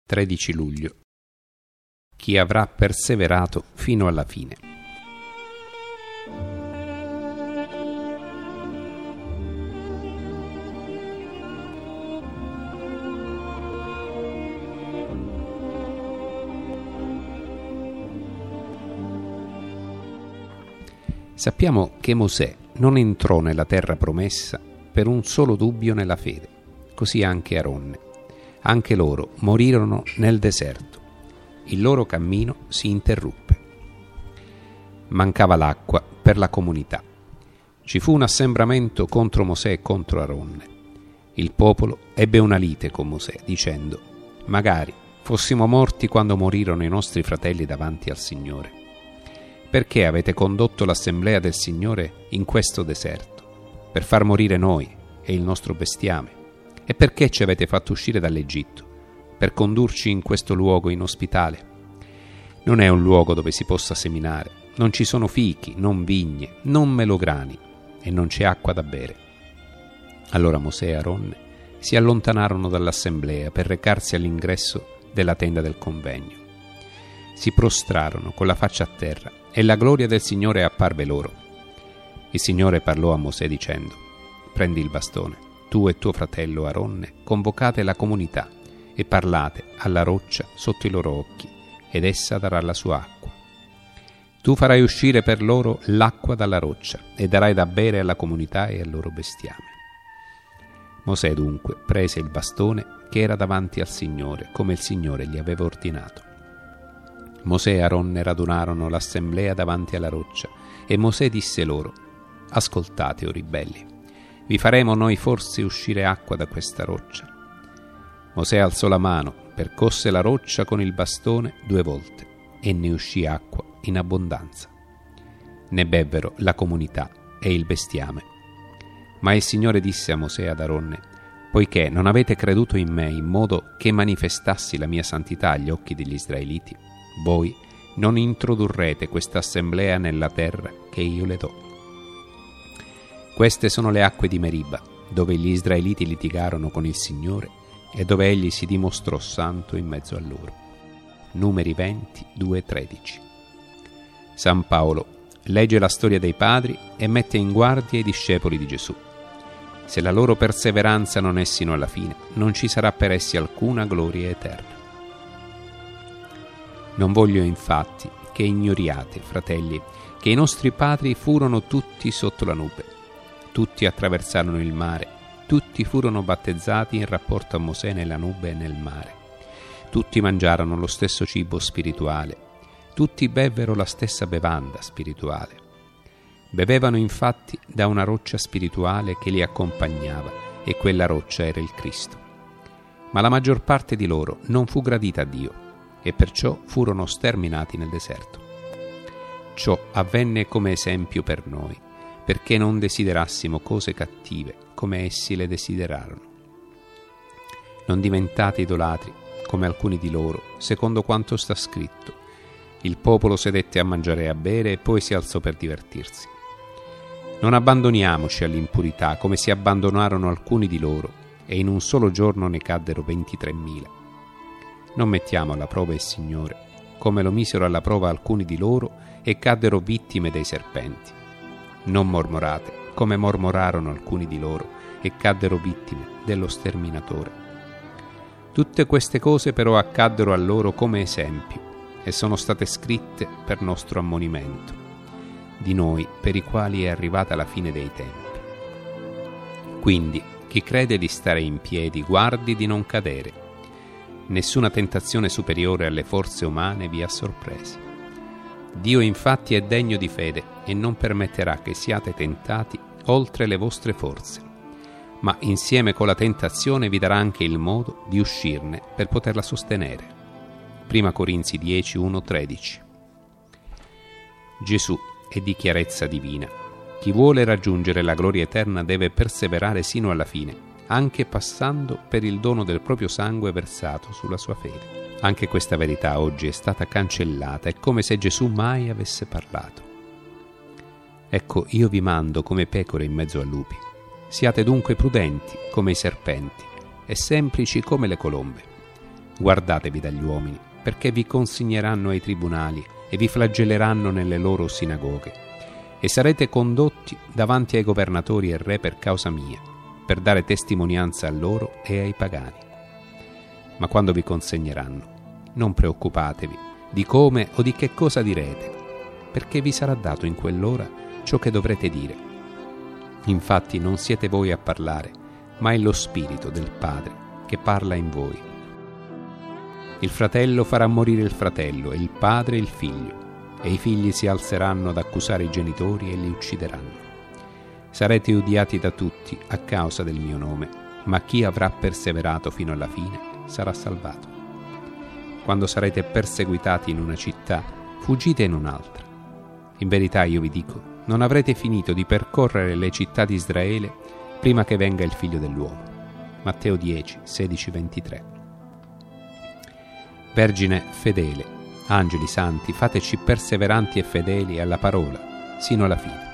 13 luglio. Chi avrà perseverato fino alla fine. Sappiamo che Mosè non entrò nella terra promessa per un solo dubbio nella fede, così anche Aronne. Anche loro morirono nel deserto. Il loro cammino si interruppe. Mancava l'acqua per la comunità. Ci fu un assembramento contro Mosè e contro Aronne. Il popolo ebbe una lite con Mosè, dicendo: «Magari fossimo morti quando morirono i nostri fratelli davanti al Signore. Perché avete condotto l'assemblea del Signore in questo deserto? Per far morire noi e il nostro bestiame? E perché ci avete fatto uscire dall'Egitto? Per condurci in questo luogo inospitale? Non è un luogo dove si possa seminare, non ci sono fichi, non vigne, non melograni, e non c'è acqua da bere». Allora Mosè e Aronne si allontanarono dall'assemblea per recarsi all'ingresso della tenda del convegno. Si prostrarono con la faccia a terra e la gloria del Signore apparve loro. Il Signore parlò a Mosè dicendo: «Prendi il bastone, tu e tuo fratello Aronne convocate la comunità e parlate alla roccia sotto i loro occhi, ed essa darà la sua acqua. Tu farai uscire per loro l'acqua dalla roccia e darai da bere alla comunità e al loro bestiame». Mosè dunque prese il bastone che era davanti al Signore, come il Signore gli aveva ordinato. Mosè e Aronne radunarono l'assemblea davanti alla roccia, e Mosè disse loro: «Ascoltate, o ribelli, vi faremo noi forse uscire acqua da questa roccia?» Mosè alzò la mano, percosse la roccia con il bastone 2 volte, e ne uscì acqua in abbondanza. Ne bevvero la comunità e il bestiame. Ma il Signore disse a Mosè e ad Aronne: «Poiché non avete creduto in me in modo che manifestassi la mia santità agli occhi degli israeliti, voi non introdurrete questa assemblea nella terra che io le do. Queste sono le acque di Meriba, dove gli israeliti litigarono con il Signore e dove egli si dimostrò santo in mezzo a loro». Numeri 20, 2-13. San Paolo legge la storia dei padri e mette in guardia i discepoli di Gesù. Se la loro perseveranza non è sino alla fine, non ci sarà per essi alcuna gloria eterna. Non voglio infatti che ignoriate, fratelli, che i nostri padri furono tutti sotto la nube. Tutti attraversarono il mare, tutti furono battezzati in rapporto a Mosè nella nube e nel mare. Tutti mangiarono lo stesso cibo spirituale, tutti bevvero la stessa bevanda spirituale. Bevevano infatti da una roccia spirituale che li accompagnava, e quella roccia era il Cristo. Ma la maggior parte di loro non fu gradita a Dio, e perciò furono sterminati nel deserto. Ciò avvenne come esempio per noi, perché non desiderassimo cose cattive come essi le desiderarono. Non diventate idolatri come alcuni di loro, secondo quanto sta scritto: «Il popolo sedette a mangiare e a bere e poi si alzò per divertirsi». Non abbandoniamoci all'impurità come si abbandonarono alcuni di loro, e in un solo giorno ne caddero 23.000. Non mettiamo alla prova il Signore, come lo misero alla prova alcuni di loro e caddero vittime dei serpenti. Non mormorate, come mormorarono alcuni di loro e caddero vittime dello sterminatore. Tutte queste cose però accaddero a loro come esempio e sono state scritte per nostro ammonimento, di noi per i quali è arrivata la fine dei tempi. Quindi chi crede di stare in piedi guardi di non cadere. Nessuna tentazione superiore alle forze umane vi ha sorpresi. Dio infatti è degno di fede e non permetterà che siate tentati oltre le vostre forze, ma insieme con la tentazione vi darà anche il modo di uscirne per poterla sostenere. 1 Corinzi 10, 1-13. Gesù è di chiarezza divina. Chi vuole raggiungere la gloria eterna deve perseverare sino alla fine, anche passando per il dono del proprio sangue versato sulla sua fede. Anche questa verità oggi è stata cancellata, è come se Gesù mai avesse parlato. Ecco, io vi mando come pecore in mezzo a lupi. Siate dunque prudenti come i serpenti e semplici come le colombe. Guardatevi dagli uomini, perché vi consegneranno ai tribunali e vi flagelleranno nelle loro sinagoghe, e sarete condotti davanti ai governatori e re per causa mia, per dare testimonianza a loro e ai pagani. Ma quando vi consegneranno, non preoccupatevi di come o di che cosa direte, perché vi sarà dato in quell'ora ciò che dovrete dire. Infatti non siete voi a parlare, ma è lo Spirito del Padre che parla in voi. Il fratello farà morire il fratello, e il padre il figlio, e i figli si alzeranno ad accusare i genitori e li uccideranno. Sarete odiati da tutti a causa del mio nome, ma chi avrà perseverato fino alla fine sarà salvato. Quando sarete perseguitati in una città, fuggite in un'altra. In verità io vi dico, non avrete finito di percorrere le città di Israele prima che venga il Figlio dell'uomo. Matteo 10, 16, 23. Vergine fedele, angeli santi, fateci perseveranti e fedeli alla parola, sino alla fine.